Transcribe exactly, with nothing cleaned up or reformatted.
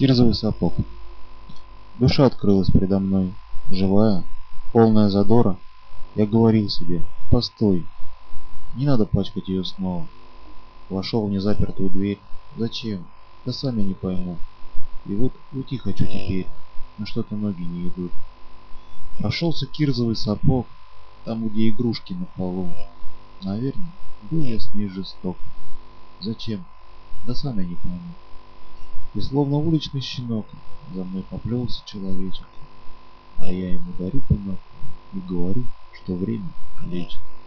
Кирзовый сапог. Душа открылась предо мной, живая, полная задора. Я говорил себе: постой, не надо пачкать ее снова. Вошел в незапертую дверь. Зачем? Да сам я не пойму. И вот уйти хочу теперь, но что-то ноги не идут. Прошелся кирзовый сапог, там, где игрушки на полу. Наверное, был я с ней жесток. Зачем? Да сам я не пойму. И словно уличный щенок за мной поплелся человечек, а я ему дарю пинок и говорю, что время лечит.